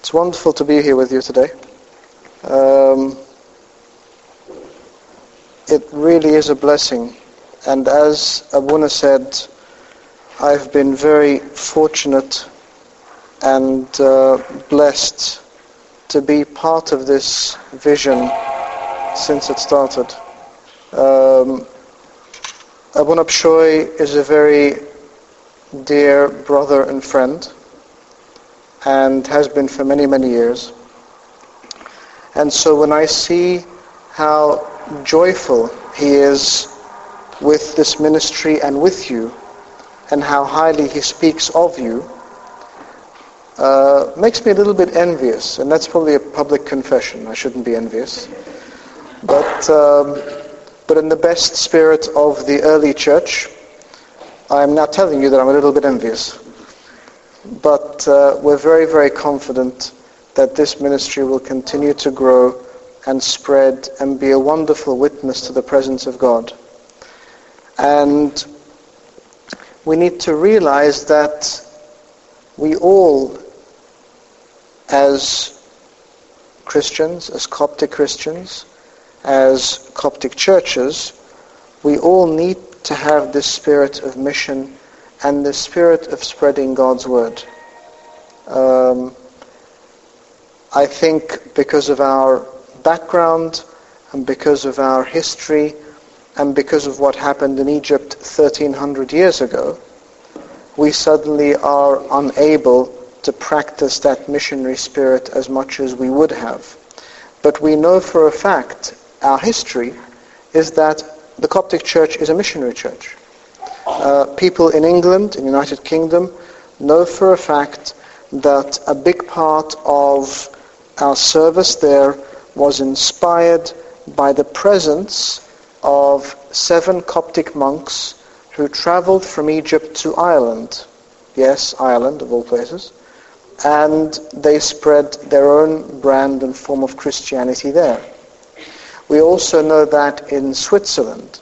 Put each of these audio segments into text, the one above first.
It's wonderful to be here with you today. It really is a blessing. And as Abuna said, I've been very fortunate and blessed to be part of this vision since it started. Abuna Pshoy is a very dear brother and friend, and has been for many, many years. And so when I see how joyful he is with this ministry and with you, and how highly he speaks of you, makes me a little bit envious. And that's probably a public confession. I shouldn't be envious. But in the best spirit of the early church, I'm now telling you that I'm a little bit envious. But we're very, very confident that this ministry will continue to grow and spread and be a wonderful witness to the presence of God. And we need to realize that we all, as Christians, as Coptic Christians, as Coptic churches, we all need to have this spirit of mission and the spirit of spreading God's word. I think because of our background and because of our history and because of what happened in Egypt 1300 years ago, we suddenly are unable to practice that missionary spirit as much as we would have. But we know for a fact, our history is that the Coptic Church is a missionary church. People in England, in the United Kingdom, know for a fact that a big part of our service there was inspired by the presence of 7 Coptic monks who traveled from Egypt to Ireland. Yes, Ireland, of all places. And they spread their own brand and form of Christianity there. We also know that in Switzerland,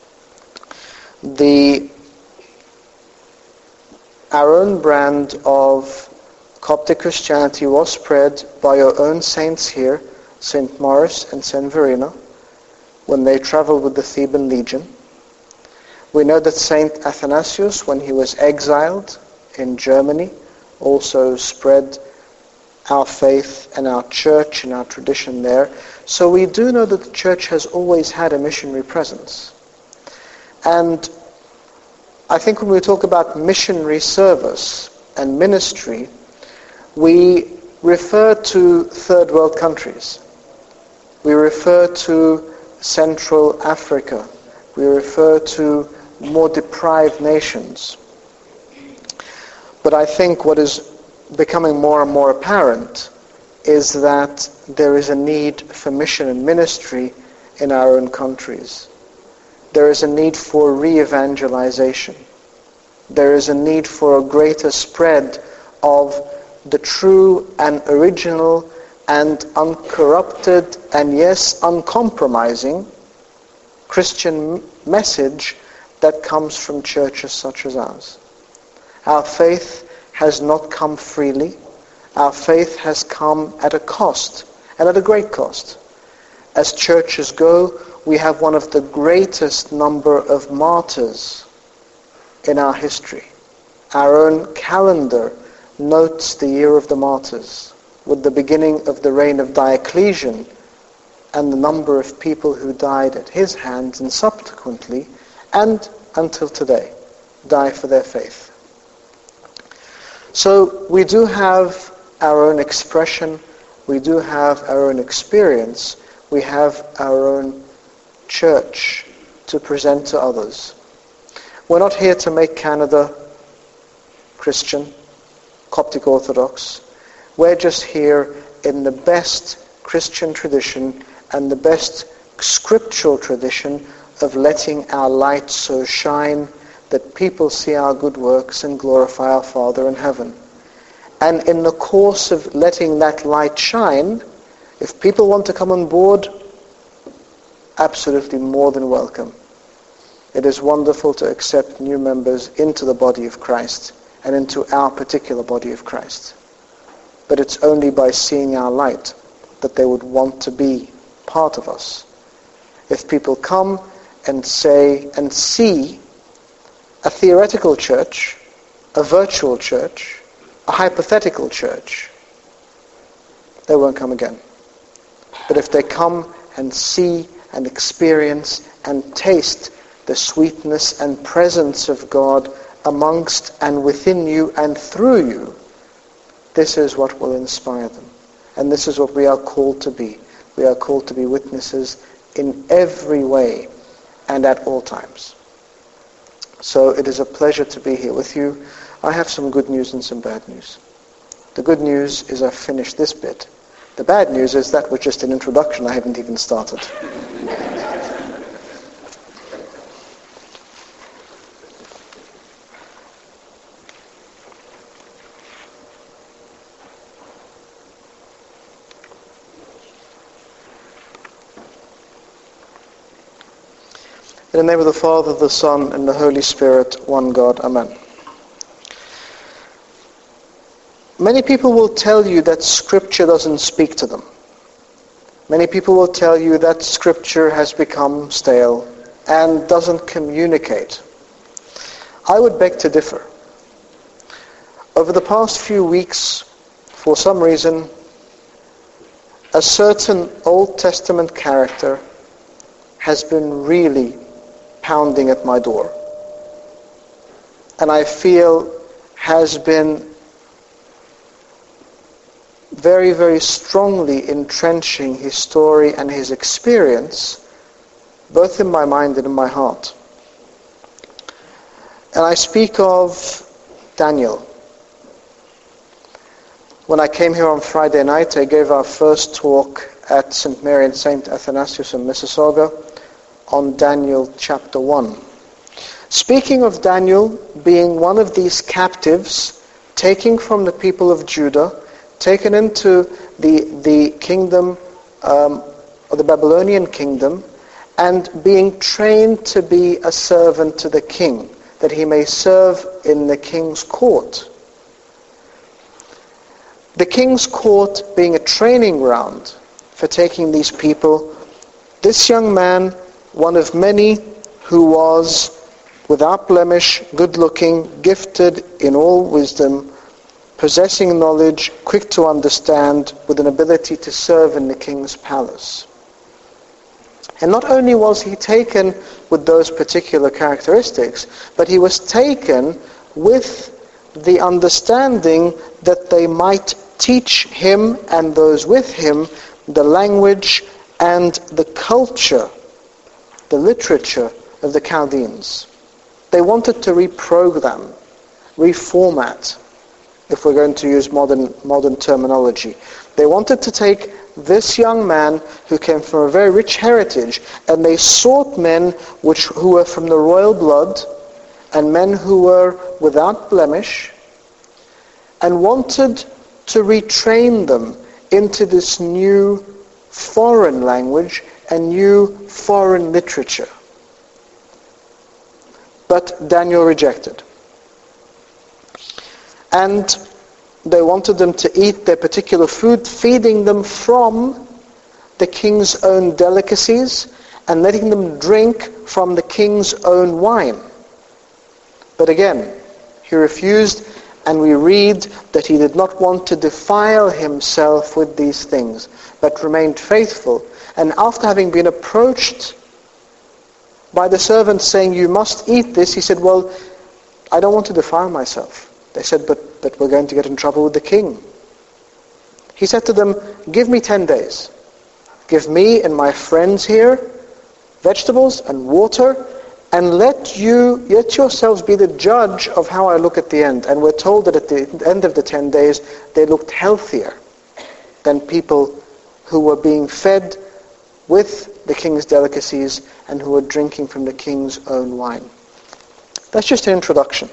our own brand of Coptic Christianity was spread by our own saints here, St. Maurice and St. Verena, when they traveled with the Theban Legion. We know that St. Athanasius, when he was exiled in Germany, also spread our faith and our church and our tradition there. So we do know that the church has always had a missionary presence. And I think when we talk about missionary service and ministry, we refer to third world countries. We refer to Central Africa. We refer to more deprived nations. But I think what is becoming more and more apparent is that there is a need for mission and ministry in our own countries. There is a need for re-evangelization. There is a need for a greater spread of the true and original and uncorrupted and yes, uncompromising Christian message that comes from churches such as ours. Our faith has not come freely. Our faith has come at a cost, and at a great cost. As churches go, we have one of the greatest number of martyrs in our history. Our own calendar notes the year of the martyrs, with the beginning of the reign of Diocletian and the number of people who died at his hands and subsequently, and until today, die for their faith. So we do have our own expression, we do have our own experience, we have our own church to present to others. We're not here to make Canada Christian, Coptic Orthodox. We're just here in the best Christian tradition and the best scriptural tradition of letting our light so shine that people see our good works and glorify our Father in heaven. And in the course of letting that light shine, if people want to come on board, absolutely more than welcome. It is wonderful to accept new members into the body of Christ and into our particular body of Christ. but it's only by seeing our light that they would want to be part of us. If people come and say and see a theoretical church, a virtual church, a hypothetical church, they won't come again. But if they come and see and experience and taste the sweetness and presence of God amongst and within you and through you, this is what will inspire them. And this is what we are called to be. We are called to be witnesses in every way and at all times. So it is a pleasure to be here with you. I have some good news and some bad news. The good news is I've finished this bit. The bad news is that was just an introduction. I haven't even started. In the name of the Father, the Son, and the Holy Spirit, one God. Amen. Many people will tell you that Scripture doesn't speak to them. Many people will tell you that Scripture has become stale and doesn't communicate. I would beg to differ. Over the past few weeks, for some reason, a certain Old Testament character has been really pounding at my door. And I feel has been very, very strongly entrenching his story and his experience, both in my mind and in my heart. And I speak of Daniel. When I came here on Friday night, I gave our first talk at St. Mary and St. Athanasius in Mississauga on Daniel chapter 1. Speaking of Daniel being one of these captives taken from the people of Judah, taken into the kingdom, or the Babylonian kingdom, and being trained to be a servant to the king, that he may serve in the king's court. The king's court being a training ground for taking these people, this young man, one of many who was without blemish, good-looking, gifted in all wisdom, possessing knowledge, quick to understand, with an ability to serve in the king's palace. And not only was he taken with those particular characteristics, but he was taken with the understanding that they might teach him and those with him the language and the culture, the literature of the Chaldeans. They wanted to reprogram, reformat, if we're going to use modern terminology. They wanted to take this young man who came from a very rich heritage, and they sought men who were from the royal blood, and men who were without blemish, and wanted to retrain them into this new foreign language and new foreign literature. But Daniel rejected. And they wanted them to eat their particular food, feeding them from the king's own delicacies and letting them drink from the king's own wine. But again, he refused, and we read that he did not want to defile himself with these things, but remained faithful. And after having been approached by the servants saying, "You must eat this," he said, "Well, I don't want to defile myself." They said, but we're going to get in trouble with the king. He said to them, "Give me 10 days. Give me and my friends here vegetables and water, and let yourselves be the judge of how I look at the end." And we're told that at the end of the 10 days, they looked healthier than people who were being fed with the king's delicacies and who were drinking from the king's own wine. That's just an introduction.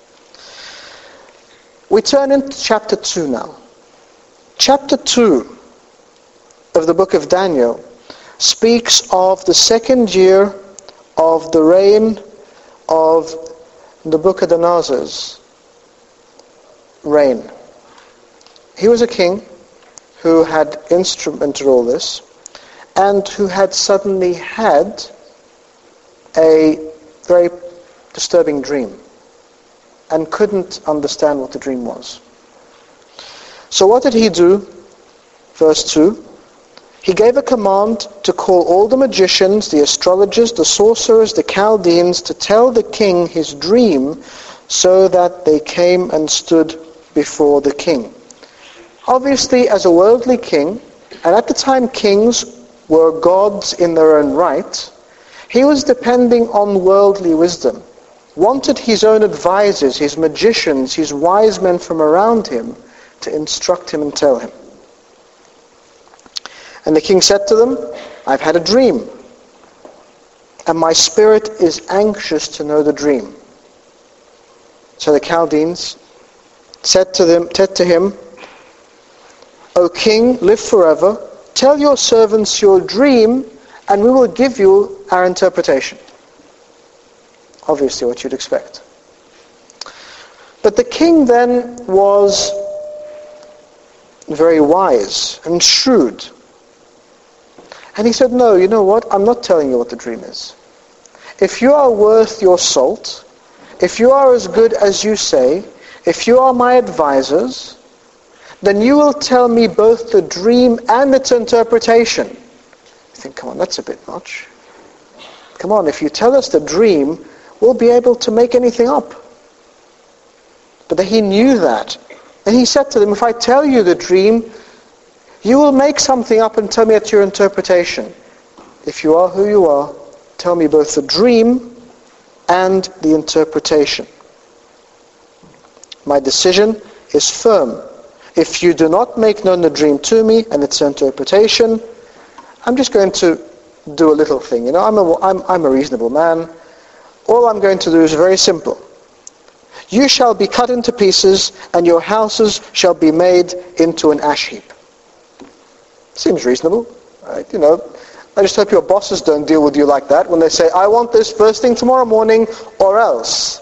We turn into chapter 2 now. Chapter 2 of the book of Daniel speaks of the second year of the reign of Nebuchadnezzar's reign. He was a king who had instrumented all this, and who had suddenly had a very disturbing dream, and couldn't understand what the dream was. So what did he do? Verse 2, he gave a command to call all the magicians, the astrologers, the sorcerers, the Chaldeans, to tell the king his dream, so that they came and stood before the king. Obviously, as a worldly king, and at the time kings were gods in their own right, he was depending on worldly wisdom, wanted his own advisors, his magicians, his wise men from around him to instruct him and tell him. And the king said to them, I've had a dream, and my spirit is anxious to know the dream. So the Chaldeans said to him, O king, live forever. Tell your servants your dream, and we will give you our interpretation. Obviously what you'd expect. But the king then was very wise and shrewd. And he said, no, you know what? I'm not telling you what the dream is. If you are worth your salt, if you are as good as you say, if you are my advisors, then you will tell me both the dream and its interpretation. You think, come on, that's a bit much. Come on, if you tell us the dream, we'll be able to make anything up. But he knew that. And he said to them, if I tell you the dream, you will make something up and tell me it's your interpretation. If you are who you are, tell me both the dream and the interpretation. My decision is firm. If you do not make known the dream to me and its interpretation, I'm just going to do a little thing. You know, I'm a reasonable man. All I'm going to do is very simple. You shall be cut into pieces, and your houses shall be made into an ash heap. Seems reasonable, right? You know, I just hope your bosses don't deal with you like that when they say, I want this first thing tomorrow morning or else.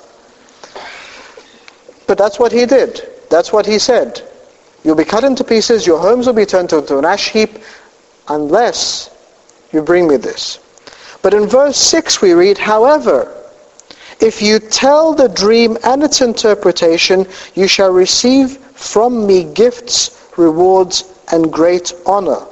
But that's what he did. That's what he said. You'll be cut into pieces, your homes will be turned into an ash heap, unless you bring me this. But in verse 6 we read, however, if you tell the dream and its interpretation, you shall receive from me gifts, rewards, and great honor.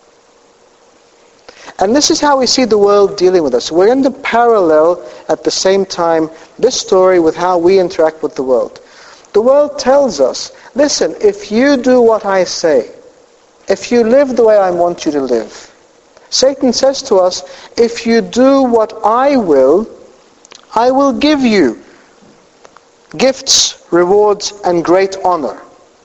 And this is how we see the world dealing with us. We're going to parallel at the same time this story with how we interact with the world. The world tells us, listen, if you do what I say, if you live the way I want you to live, Satan says to us, if you do what I will give you gifts, rewards, and great honor.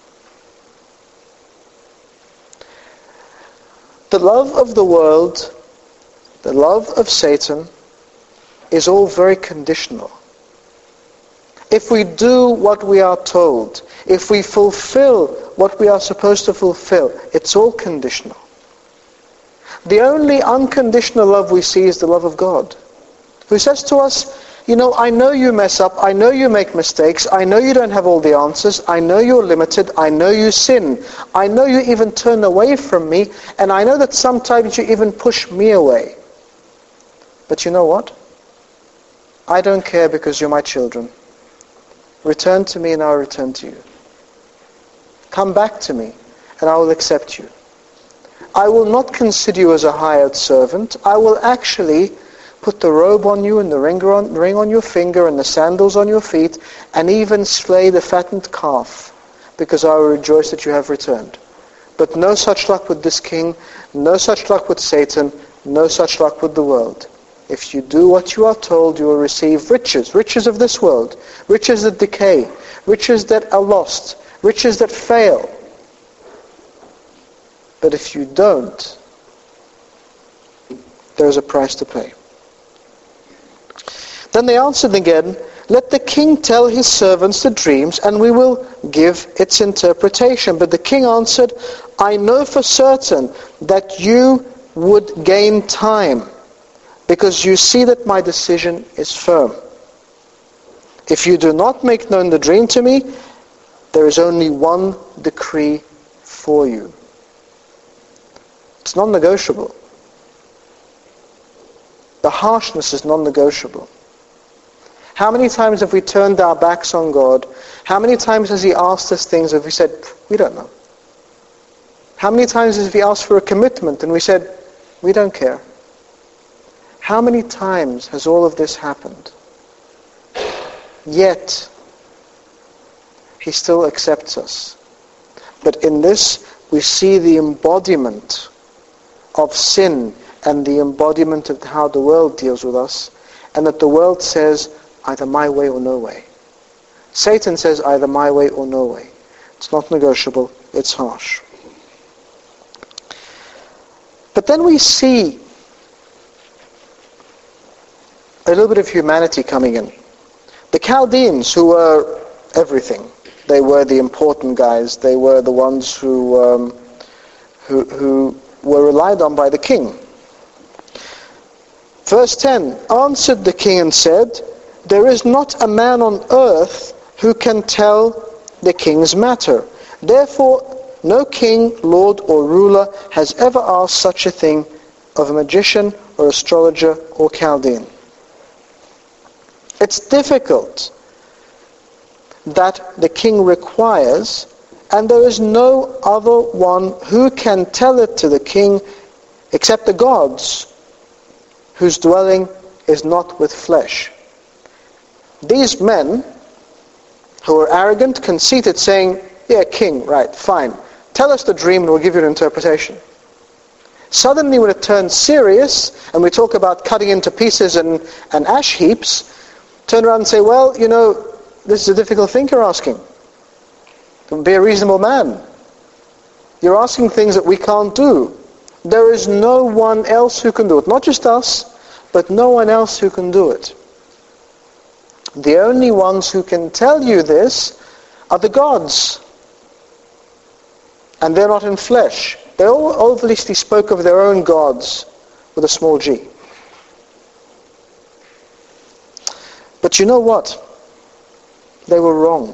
The love of the world, the love of Satan, is all very conditional. If we do what we are told, if we fulfill what we are supposed to fulfill, it's all conditional. The only unconditional love we see is the love of God, who says to us, you know, I know you mess up, I know you make mistakes, I know you don't have all the answers, I know you're limited, I know you sin, I know you even turn away from me, and I know that sometimes you even push me away. But you know what? I don't care because you're my children. Return to me and I'll return to you. Come back to me and I will accept you. I will not consider you as a hired servant. I will actually put the robe on you and the ring on your finger and the sandals on your feet, and even slay the fattened calf, because I will rejoice that you have returned. But no such luck with this king, no such luck with Satan, no such luck with the world. If you do what you are told, you will receive riches, riches of this world, riches that decay, riches that are lost, riches that fail. But if you don't, there is a price to pay. Then they answered again, let the king tell his servants the dreams, and we will give its interpretation. But the king answered, I know for certain that you would gain time, because you see that my decision is firm. If you do not make known the dream to me, there is only one decree for you. It's non-negotiable. The harshness is non-negotiable. How many times have we turned our backs on God? How many times has He asked us things and we said, we don't know? How many times has He asked for a commitment and we said, we don't care? How many times has all of this happened? Yet, He still accepts us. But in this, we see the embodiment of sin and the embodiment of how the world deals with us, and that the world says, either my way or no way. Satan says either my way or no way. It's not negotiable, it's harsh. But then we see a little bit of humanity coming in. The Chaldeans, who were everything, they were the important guys, they were the ones who were relied on by the king. Verse 10, answered the king and said, there is not a man on earth who can tell the king's matter. Therefore, no king, lord, or ruler has ever asked such a thing of a magician or astrologer or Chaldean. It's difficult that the king requires, and there is no other one who can tell it to the king except the gods, whose dwelling is not with flesh. These men, who are arrogant, conceited, saying, yeah, king, right, fine. Tell us the dream and we'll give you an interpretation. Suddenly when it turns serious, and we talk about cutting into pieces and ash heaps, turn around and say, well, you know, this is a difficult thing you're asking. Be a reasonable man. You're asking things that we can't do. There is no one else who can do it. Not just us, but no one else who can do it. The only ones who can tell you this are the gods. And they're not in flesh. They all obviously spoke of their own gods with a small g. But you know what? They were wrong.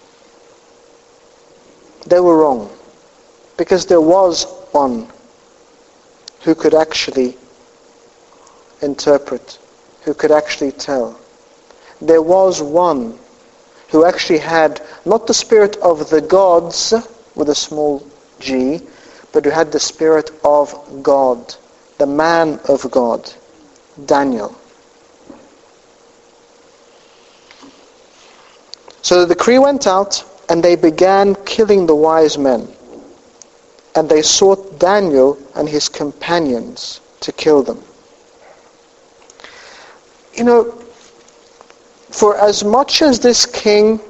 They were wrong. Because there was one who could actually interpret, who could actually tell. There was one who actually had not the spirit of the gods with a small g, but who had the spirit of God, the man of God, Daniel. So the decree went out, and they began killing the wise men. And they sought Daniel and his companions to kill them. You know, for as much as this king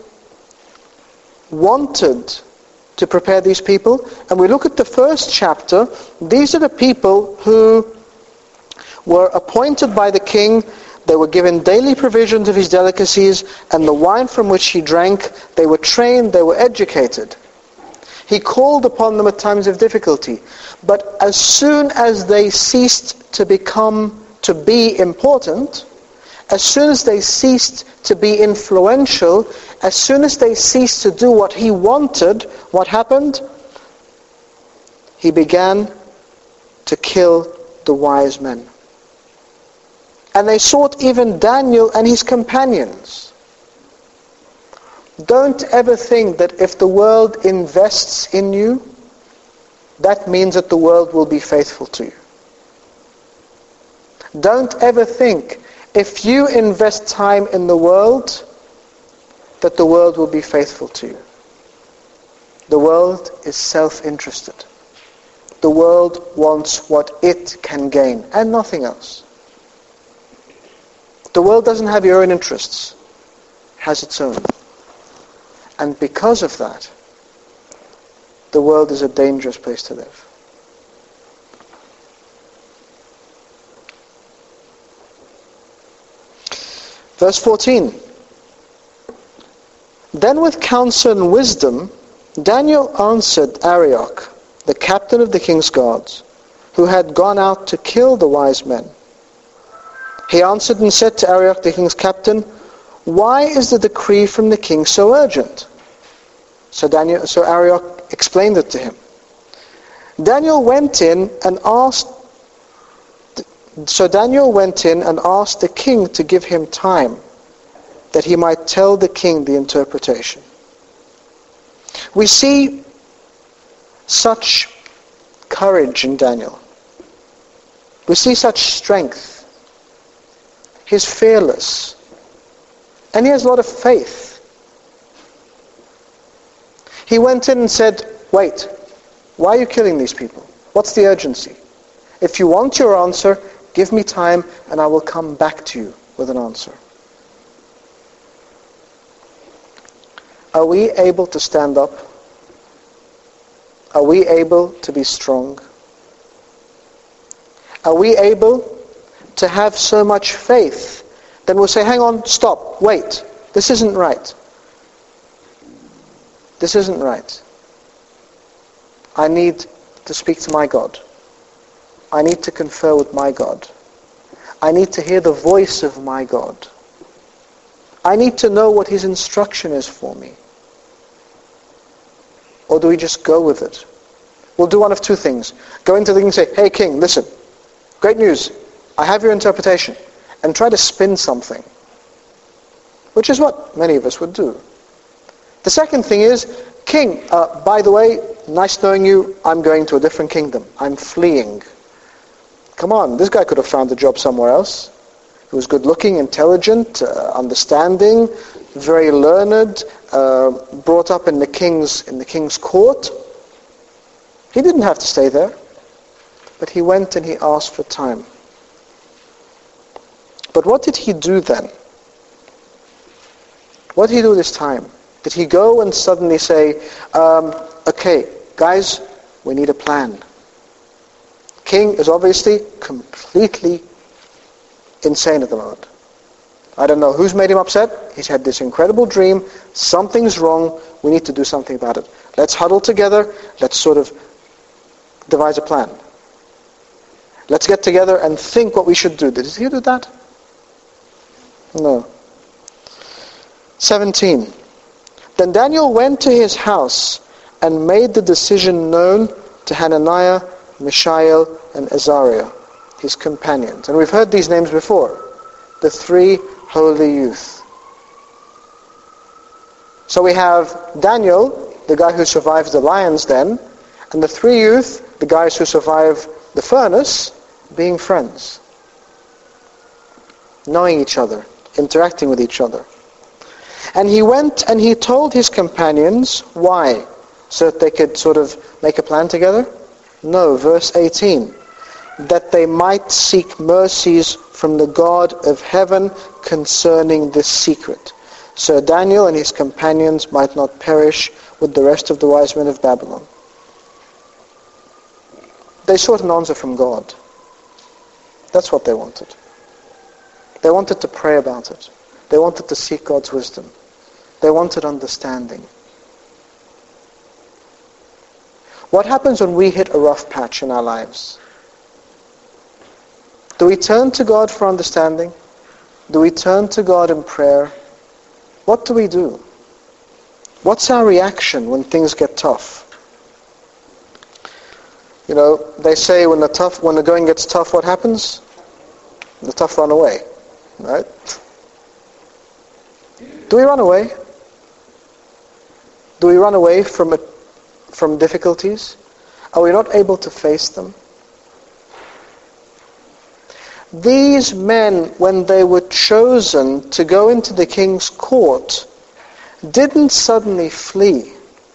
wanted to prepare these people, and we look at the first chapter, these are the people who were appointed by the king. They were given daily provisions of his delicacies, and the wine from which he drank. They were trained, they were educated. He called upon them at times of difficulty. But as soon as they ceased to be important, as soon as they ceased to be influential, as soon as they ceased to do what he wanted, what happened? He began to kill the wise men. And they sought even Daniel and his companions. Don't ever think that if the world invests in you, that means that the world will be faithful to you. Don't ever think if you invest time in the world, that the world will be faithful to you. The world is self-interested. The world wants what it can gain and nothing else. The world doesn't have your own interests, it has its own. And because of that, the world is a dangerous place to live. Verse 14. Then with counsel and wisdom, Daniel answered Arioch, the captain of the king's guards, who had gone out to kill the wise men. He answered and said to Arioch, the king's captain, why is the decree from the king so urgent? So Arioch explained it to him. Daniel went in and asked the king to give him time, that he might tell the king the interpretation. We see such courage in Daniel. We see such strength. He's fearless. And he has a lot of faith. He went in and said, wait, why are you killing these people? What's the urgency? If you want your answer, give me time and I will come back to you with an answer. Are we able to stand up? Are we able to be strong? Are we able to have so much faith? Then we'll say, hang on, stop, wait, this isn't right. This isn't right. I need to speak to my God. I need to confer with my God. I need to hear the voice of my God. I need to know what His instruction is for me. Or do we just go with it? We'll do one of two things. Go into the king and say, hey king, listen, great news. I have your interpretation. And try to spin something. Which is what many of us would do. The second thing is, king, by the way, nice knowing you, I'm going to a different kingdom. I'm fleeing. Come on, this guy could have found a job somewhere else. He was good looking, intelligent, understanding, very learned, brought up in the king's court. He didn't have to stay there. But he went and he asked for time. But what did he do then? What did he do this time? Did he go and suddenly say, okay, guys, we need a plan. King is obviously completely insane at the moment. I don't know who's made him upset. He's had this incredible dream. Something's wrong. We need to do something about it. Let's huddle together. Let's sort of devise a plan. Let's get together and think what we should do. Did he do that? No. 17. Then Daniel went to his house and made the decision known to Hananiah, Mishael, and Azariah, his companions. And we've heard these names before. The three holy youth. So we have Daniel, the guy who survived the lion's den, and the three youth, the guys who survived the furnace, being friends. Knowing each other, interacting with each other. And he went and he told his companions, why? So that they could sort of make a plan together? No, verse 18. That they might seek mercies from the God of heaven concerning this secret. So Daniel and his companions might not perish with the rest of the wise men of Babylon. They sought an answer from God. That's what they wanted. They wanted to pray about it. They wanted to seek God's wisdom. They wanted understanding. What happens when we hit a rough patch in our lives? Do we turn to God for understanding? Do we turn to God in prayer? What do we do? What's our reaction when things get tough? You know, they say when the going gets tough, what happens? The tough run away. Right? Do we run away? Do we run away from difficulties? Are we not able to face them? These men, when they were chosen to go into the king's court, didn't suddenly flee.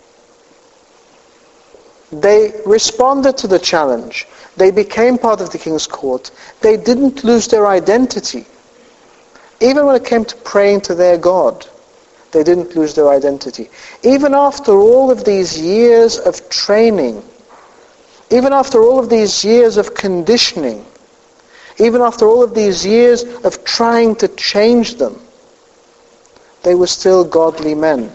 They responded to the challenge. They became part of the king's court. They didn't lose their identity. Even when it came to praying to their God, they didn't lose their identity. Even after all of these years of training, even after all of these years of conditioning, even after all of these years of trying to change them, they were still godly men.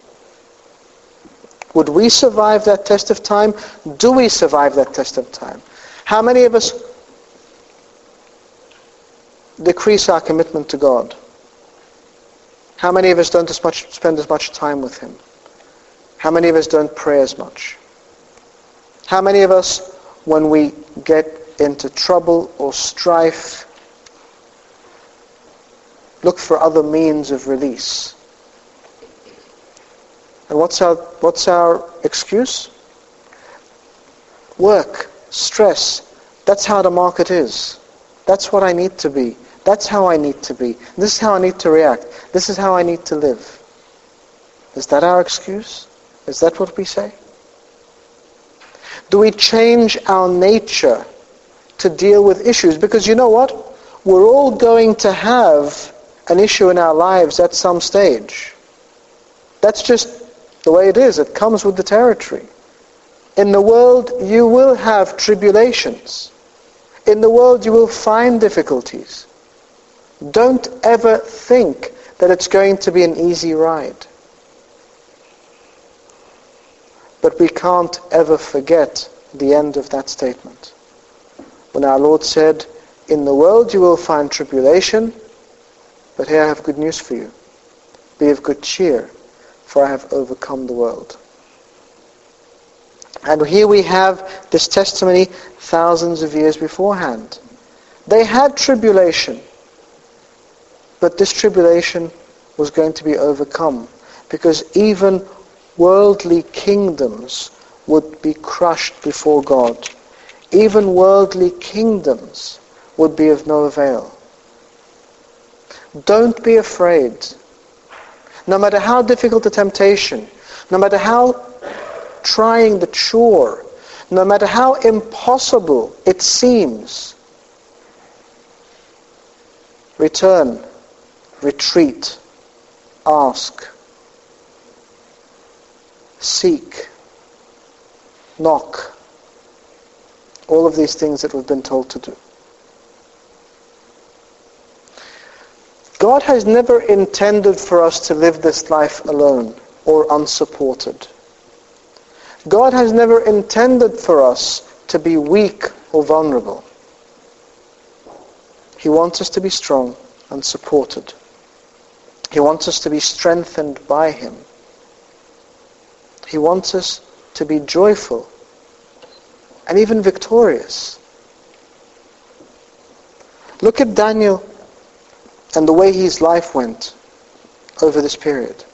Would we survive that test of time? Do we survive that test of time? How many of us decrease our commitment to God? How many of us don't spend as much time with Him? How many of us don't pray as much? How many of us, when we get into trouble or strife, look for other means of release? And what's our excuse? Work, stress. That's how the market is. That's what I need to be. That's how I need to be. This is how I need to react. This is how I need to live. Is that our excuse? Is that what we say? Do we change our nature to deal with issues? Because you know what? We're all going to have an issue in our lives at some stage. That's just the way it is. It comes with the territory. In the world you will have tribulations. In the world you will find difficulties. Don't ever think that it's going to be an easy ride. But we can't ever forget the end of that statement. When our Lord said, in the world you will find tribulation, but here I have good news for you. Be of good cheer, for I have overcome the world. And here we have this testimony thousands of years beforehand. They had tribulation, but this tribulation was going to be overcome, because even worldly kingdoms would be crushed before God. Even worldly kingdoms would be of no avail. Don't be afraid. No matter how difficult the temptation, no matter how trying the chore, no matter how impossible it seems, return, retreat, ask, seek, knock. All of these things that we've been told to do. God has never intended for us to live this life alone or unsupported. God has never intended for us to be weak or vulnerable. He wants us to be strong and supported. He wants us to be strengthened by Him. He wants us to be joyful and even victorious. Look at Daniel and the way his life went over this period.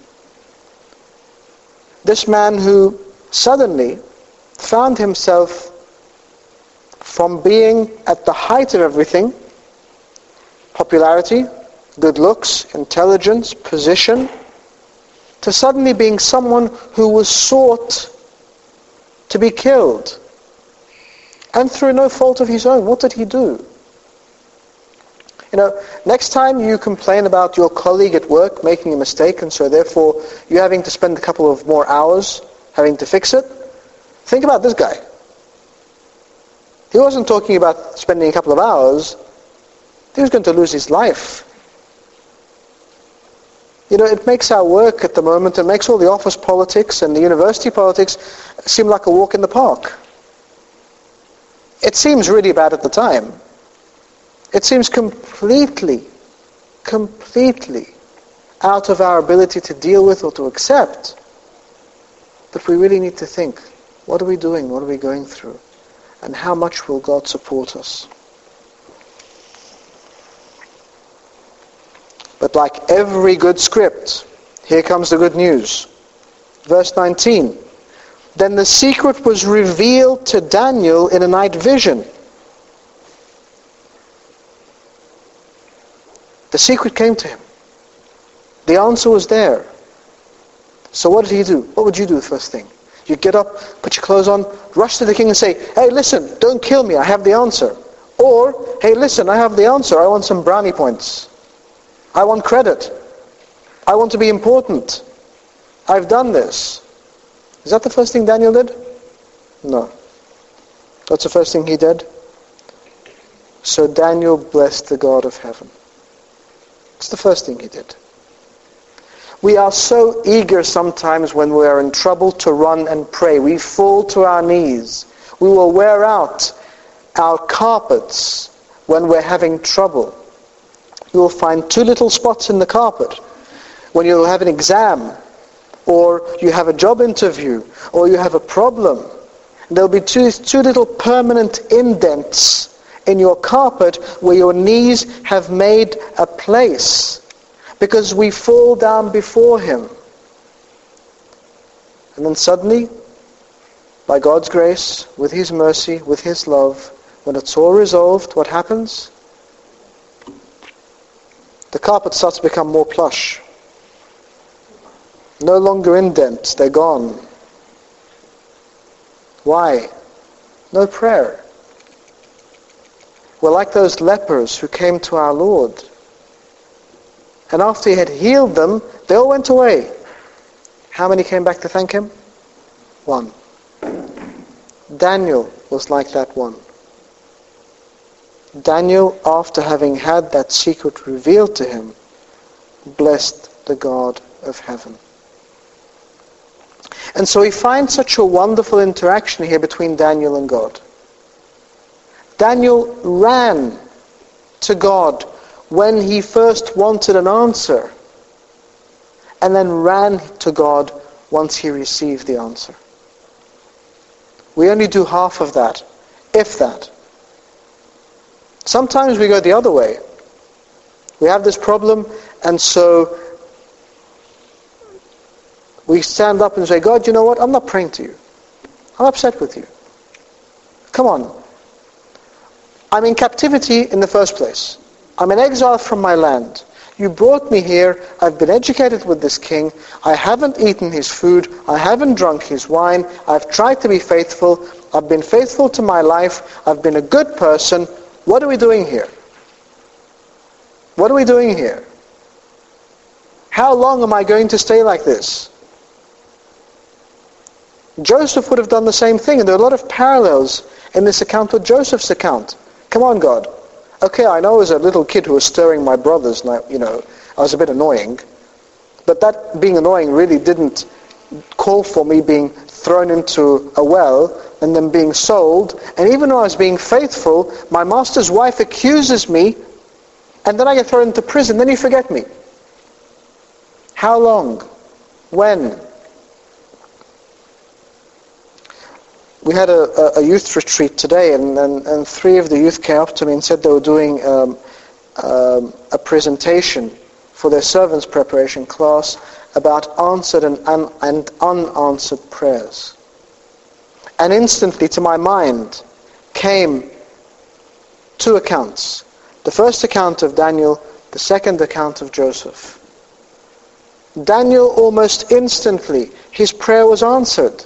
This man who suddenly found himself from being at the height of everything, popularity, good looks, intelligence, position, to suddenly being someone who was sought to be killed. And through no fault of his own. What did he do? Next time you complain about your colleague at work making a mistake, and so therefore you're having to spend a couple of more hours having to fix it, think about this guy. He wasn't talking about spending a couple of hours. He was going to lose his life. It makes our work at the moment, it makes all the office politics and the university politics seem like a walk in the park. It seems really bad at the time. It seems completely out of our ability to deal with or to accept. But we really need to think, what are we doing? What are we going through? And how much will God support us? But like every good script, here comes the good news. Verse 19. Then the secret was revealed to Daniel in a night vision. The secret came to him. The answer was there. So what did he do? What would you do the first thing? You get up, put your clothes on, rush to the king and say, hey, listen, don't kill me, I have the answer. Or, hey, listen, I have the answer, I want some brownie points. I want credit. I want to be important. I've done this. Is that the first thing Daniel did? No. That's the first thing he did. So Daniel blessed the God of heaven. It's the first thing he did. We are so eager sometimes when we are in trouble to run and pray. We fall to our knees. We will wear out our carpets when we're having trouble. You will find 2 little spots in the carpet when you'll have an exam, or you have a job interview, or you have a problem, There'll be two little permanent indents in your carpet where your knees have made a place, because we fall down before Him. And then suddenly, by God's grace, with His mercy, with His love, when it's all resolved, what happens? The carpet starts to become more plush. No longer indents, they're gone. Why? No prayer. We're like those lepers who came to our Lord. And after He had healed them, they all went away. How many came back to thank Him? One. Daniel was like that one. Daniel, after having had that secret revealed to him, blessed the God of heaven. And so we find such a wonderful interaction here between Daniel and God. Daniel ran to God when he first wanted an answer, and then ran to God once he received the answer. We only do half of that, if that. Sometimes we go the other way. We have this problem, and so we stand up and say, God, you know what? I'm not praying to you. I'm upset with you. Come on. I'm in captivity in the first place. I'm in exile from my land. You brought me here. I've been educated with this king. I haven't eaten his food. I haven't drunk his wine. I've tried to be faithful. I've been faithful to my life. I've been a good person. What are we doing here? What are we doing here? How long am I going to stay like this? Joseph would have done the same thing, and there are a lot of parallels in this account with Joseph's account. Come on, God. Okay, I know as a little kid who was stirring my brothers, and I was a bit annoying, but that being annoying really didn't call for me being thrown into a well and then being sold. And even though I was being faithful, my master's wife accuses me, and then I get thrown into prison. Then you forget me. How long? When? We had a youth retreat today, and 3 of the youth came up to me and said they were doing a presentation for their servants preparation class about answered and unanswered prayers. And instantly to my mind came 2 accounts. The first account of Daniel, the second account of Joseph. Daniel, almost instantly, his prayer was answered.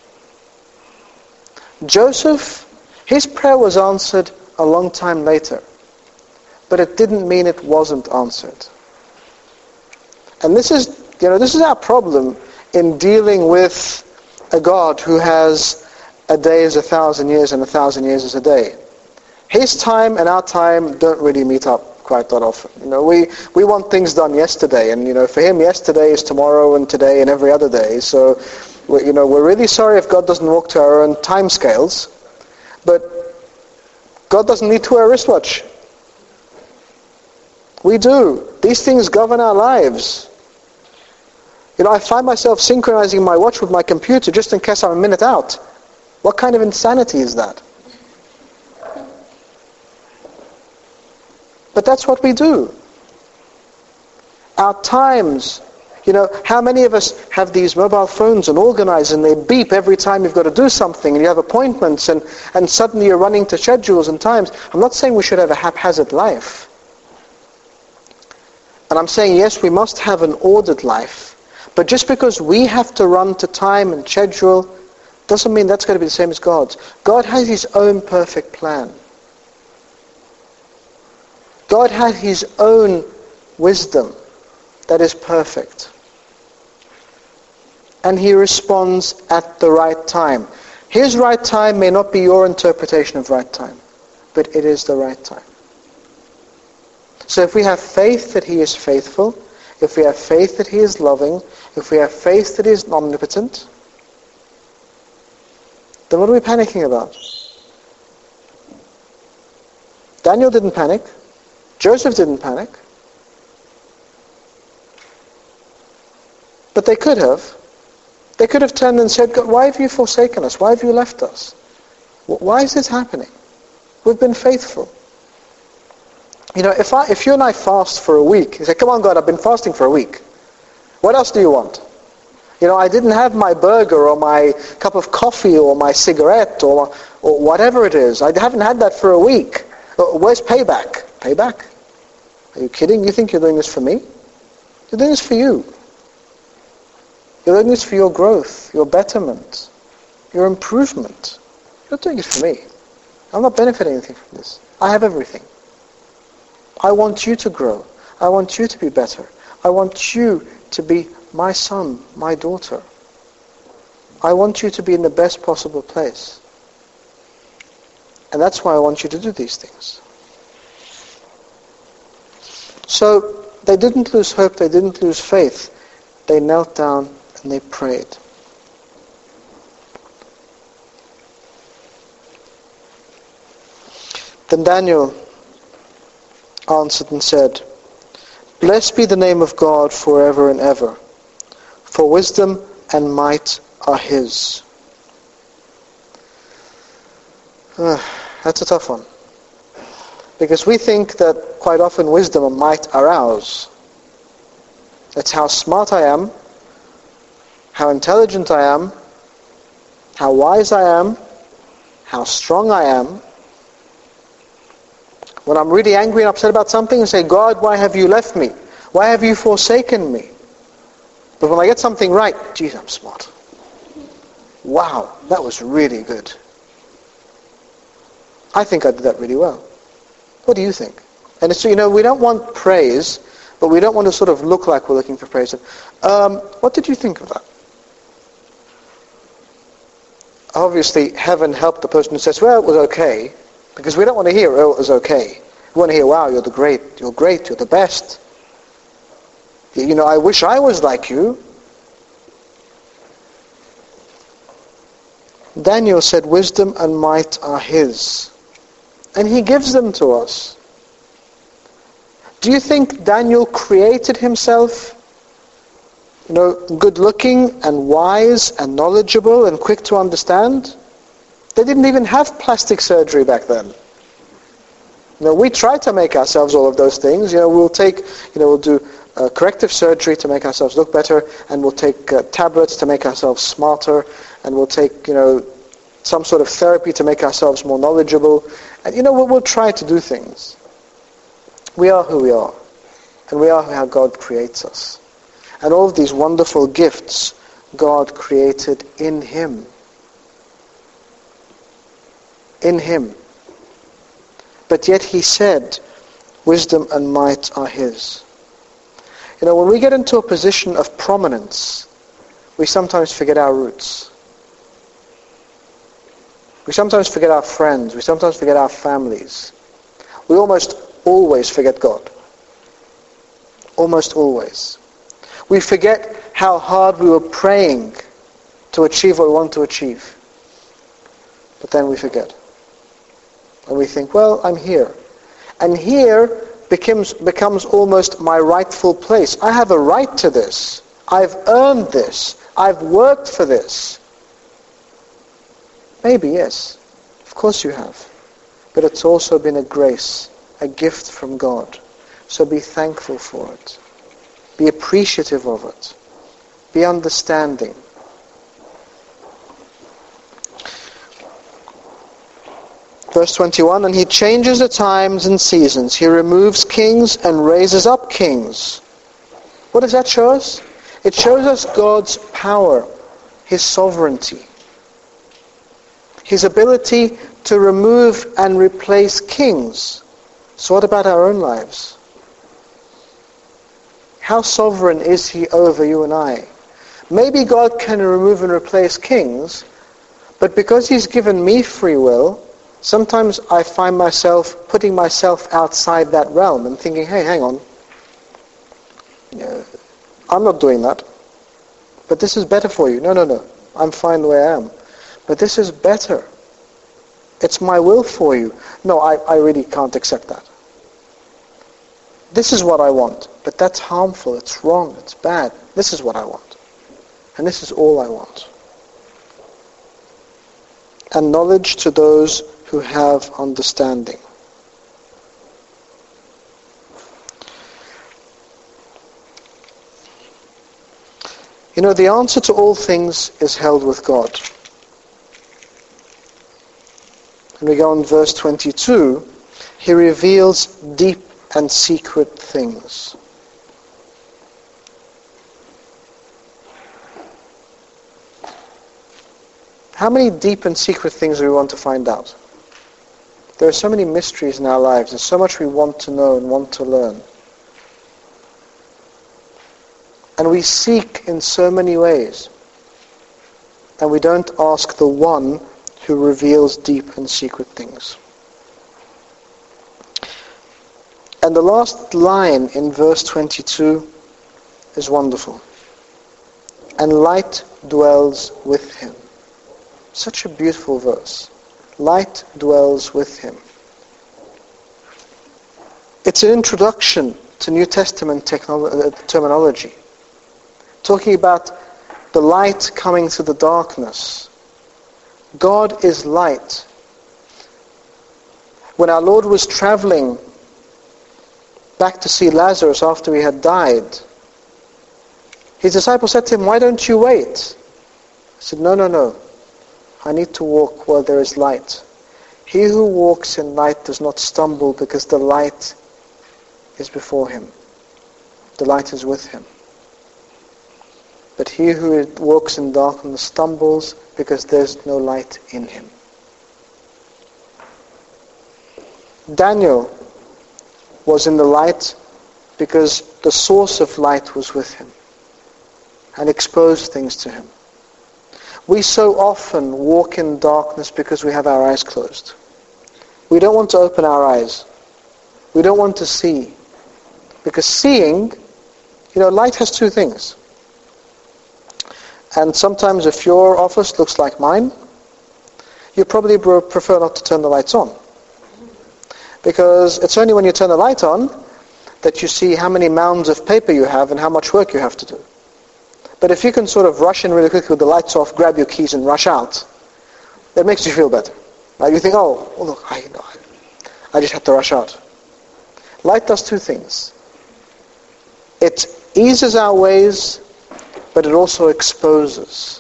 Joseph, his prayer was answered a long time later, but it didn't mean it wasn't answered. And this is our problem in dealing with a God who has a day as 1,000 years and 1,000 years as a day. His time and our time don't really meet up quite that often. We want things done yesterday, and for him yesterday is tomorrow and today and every other day. So we're really sorry if God doesn't walk to our own time scales, but God doesn't need to wear a wristwatch. We do. These things govern our lives. I find myself synchronizing my watch with my computer just in case I'm a minute out. What kind of insanity is that? But that's what we do. Our times, how many of us have these mobile phones and organize and they beep every time you've got to do something and you have appointments and suddenly you're running to schedules and times. I'm not saying we should have a haphazard life. And I'm saying, yes, we must have an ordered life. But just because we have to run to time and schedule doesn't mean that's going to be the same as God's. God has His own perfect plan. God has His own wisdom that is perfect. And He responds at the right time. His right time may not be your interpretation of right time, but it is the right time. So if we have faith that He is faithful, if we have faith that He is loving, if we have faith that He is omnipotent, then what are we panicking about? Daniel didn't panic. Joseph didn't panic. But they could have. They could have turned and said, God, why have you forsaken us? Why have you left us? Why is this happening? We've been faithful. If you and I fast for a week, you say, come on God, I've been fasting for a week. What else do you want? I didn't have my burger or my cup of coffee or my cigarette or whatever it is. I haven't had that for a week. Where's payback? Payback? Are you kidding? You think you're doing this for me? You're doing this for you. You're doing this for your growth, your betterment, your improvement. You're not doing it for me. I'm not benefiting anything from this. I have everything. I want you to grow. I want you to be better. I want you to be my son, my daughter. I want you to be in the best possible place. And that's why I want you to do these things. So they didn't lose hope, they didn't lose faith. They knelt down and they prayed. Then Daniel answered and said, Blessed be the name of God forever and ever, for wisdom and might are His. That's a tough one. Because we think that quite often wisdom and might are ours. It's how smart I am, how intelligent I am, how wise I am, how strong I am. When I'm really angry and upset about something and say, God, why have you left me? Why have you forsaken me? But when I get something right, geez, I'm smart. Wow, that was really good. I think I did that really well. What do you think? And it's, we don't want praise, but we don't want to sort of look like we're looking for praise. What did you think of that? Obviously, heaven helped the person who says, well, it was okay. Because we don't want to hear, oh, it was okay. We want to hear, wow, you're great, you're the best. I wish I was like you. Daniel said, wisdom and might are His. And He gives them to us. Do you think Daniel created himself, good looking and wise and knowledgeable and quick to understand? They didn't even have plastic surgery back then. We try to make ourselves all of those things. We'll do corrective surgery to make ourselves look better, and we'll take tablets to make ourselves smarter, and we'll take, some sort of therapy to make ourselves more knowledgeable. And we'll try to do things. We are who we are, and we are how God creates us. And all of these wonderful gifts God created in Him. In Him. But yet He said, wisdom and might are His. When we get into a position of prominence, we sometimes forget our roots. We sometimes forget our friends. We sometimes forget our families. We almost always forget God. Almost always. We forget how hard we were praying to achieve what we want to achieve. But then we forget. And we think, well, I'm here. And here becomes almost my rightful place. I have a right to this. I've earned this. I've worked for this. Maybe, yes. Of course you have. But it's also been a grace, a gift from God. So be thankful for it. Be appreciative of it. Be understanding. Verse 21, and He changes the times and seasons. He removes kings and raises up kings. What does that show us? It shows us God's power, His sovereignty. His ability to remove and replace kings. So what about our own lives? How sovereign is He over you and I? Maybe God can remove and replace kings, but because He's given me free will, sometimes I find myself putting myself outside that realm and thinking, hey, hang on. I'm not doing that. But this is better for you. No. I'm fine the way I am. But this is better. It's my will for you. No, I really can't accept that. This is what I want. But that's harmful. It's wrong. It's bad. This is what I want. And this is all I want. And knowledge to those who have understanding. You know, the answer to all things is held with God. And we go on verse 22, he reveals deep and secret things. How many deep and secret things do we want to find out? There are so many mysteries in our lives. There's so much we want to know and want to learn. And we seek in so many ways. And we don't ask the one who reveals deep and secret things. And the last line in verse 22 is wonderful. And light dwells with him. Such a beautiful verse. Light dwells with him. It's an introduction to New Testament terminology. Talking about the light coming through the darkness. God is light. When our Lord was traveling back to see Lazarus after he had died, his disciples said to him, "Why don't you wait?" He said, No. I need to walk while there is light. He who walks in light does not stumble because the light is before him. The light is with him. But he who walks in darkness stumbles because there's no light in him. Daniel was in the light because the source of light was with him and exposed things to him. We so often walk in darkness because we have our eyes closed. We don't want to open our eyes. We don't want to see. Because seeing, light has two things. And sometimes if your office looks like mine, you probably prefer not to turn the lights on. Because it's only when you turn the light on that you see how many mounds of paper you have and how much work you have to do. But if you can sort of rush in really quickly with the lights off, grab your keys and rush out, that makes you feel better. Like you think, oh look, I just had to rush out. Light does two things. It eases our ways, but it also exposes.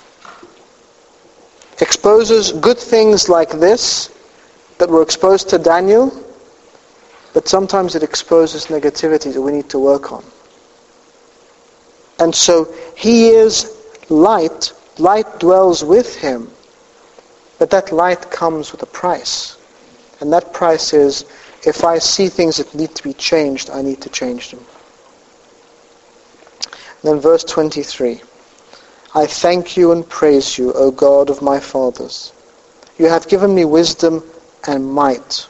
Exposes good things like this that were exposed to Daniel, but sometimes it exposes negativity that we need to work on. And so he is light. Light dwells with him. But that light comes with a price. And that price is, if I see things that need to be changed, I need to change them. And then verse 23. I thank you and praise you, O God of my fathers. You have given me wisdom and might.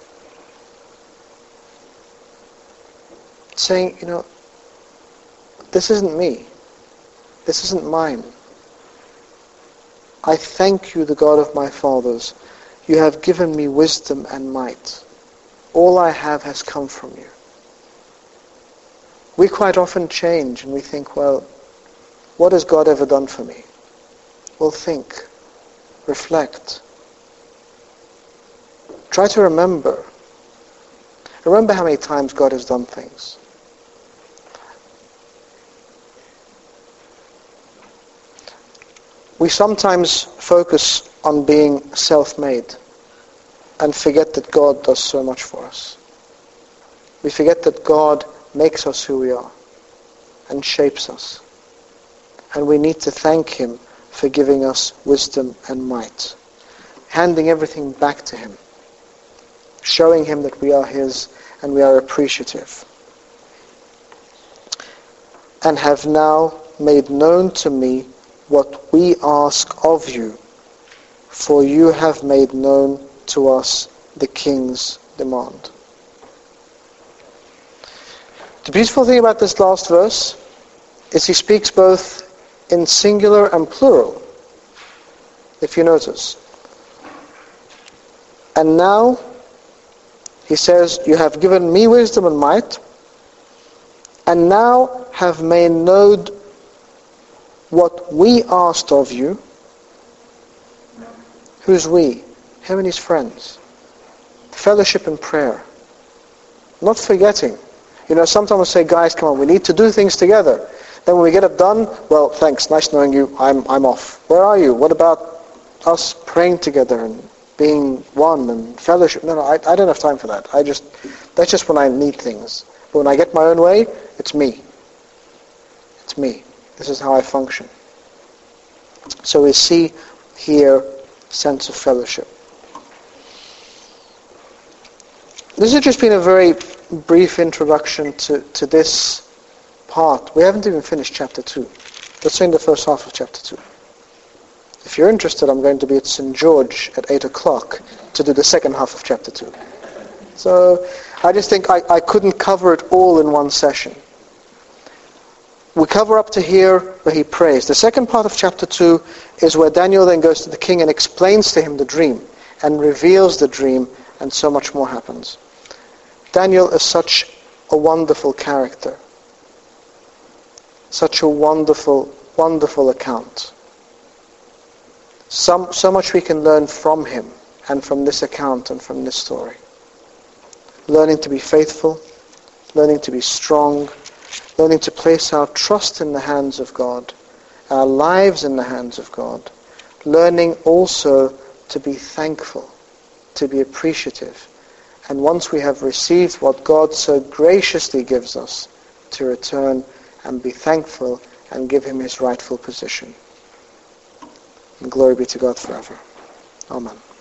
Saying, this isn't me. This isn't mine. I thank you, the God of my fathers. You have given me wisdom and might. All I have has come from you. We quite often change and we think, well, what has God ever done for me? Well, think. Reflect. Try to remember. Remember how many times God has done things. We sometimes focus on being self-made and forget that God does so much for us. We forget that God makes us who we are and shapes us. And we need to thank him for giving us wisdom and might. Handing everything back to him. Showing him that we are his and we are appreciative. And have now made known to me what we ask of you, for you have made known to us the king's demand. The beautiful thing about this last verse is he speaks both in singular and plural, if you notice. And now he says, you have given me wisdom and might, and now have made known what we asked of you. Who's we? Him and his friends. Fellowship and prayer. Not forgetting. Sometimes we say, guys, come on, we need to do things together. Then when we get it done, well, thanks, nice knowing you, I'm off. Where are you? What about us praying together and being one and fellowship? No, I don't have time for that. That's just when I need things. But when I get my own way, it's me. It's me. This is how I function. So we see here sense of fellowship. This has just been a very brief introduction to this part. We haven't even finished chapter 2. Let's say in the first half of chapter 2. If you're interested, I'm going to be at St. George at 8 o'clock to do the second half of chapter 2. So I just think I couldn't cover it all in one session. We cover up to here where he prays. The second part of chapter 2 is where Daniel then goes to the king and explains to him the dream and reveals the dream, and so much more happens. Daniel is such a wonderful character. Such a wonderful, wonderful account. So much we can learn from him and from this account and from this story. Learning to be faithful, learning to be strong, learning to place our trust in the hands of God, our lives in the hands of God, learning also to be thankful, to be appreciative, and once we have received what God so graciously gives us, to return and be thankful and give him his rightful position. And glory be to God forever. Amen.